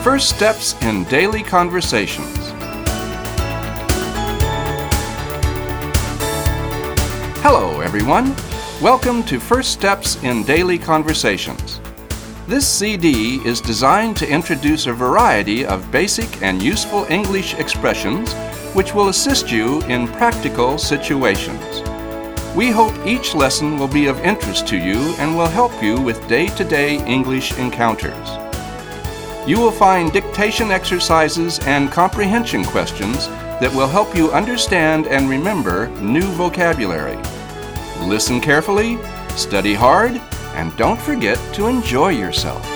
First Steps in Daily Conversations. Hello, everyone. Welcome to First Steps in Daily Conversations. This CD is designed to introduce a variety of basic and useful English expressions which will assist you in practical situations. We hope each lesson will be of interest to you and will help you with day-to-day English encounters. You will find dictation exercises and comprehension questions that will help you understand and remember new vocabulary. Listen carefully, study hard, and don't forget to enjoy yourself.